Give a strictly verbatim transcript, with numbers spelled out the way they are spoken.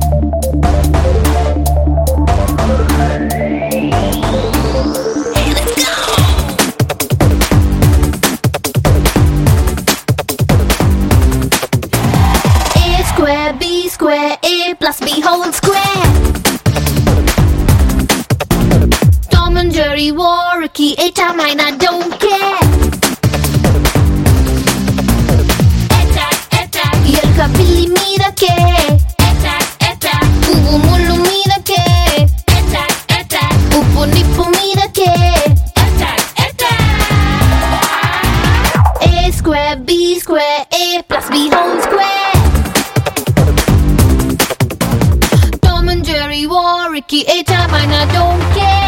B square, A plus B whole square. Tom and Jerry, Warwicky, Eta, mine, I don't care. Attack, attack, Yelka, Billy, Mirake. Attack, attack, Ubu, Mulu, Mirake. Attack, attack, Ubu, Nipu, Mirake. Attack, attack. A square, B square, A plus B whole square. Warwicky, Eta, mine, I don't care.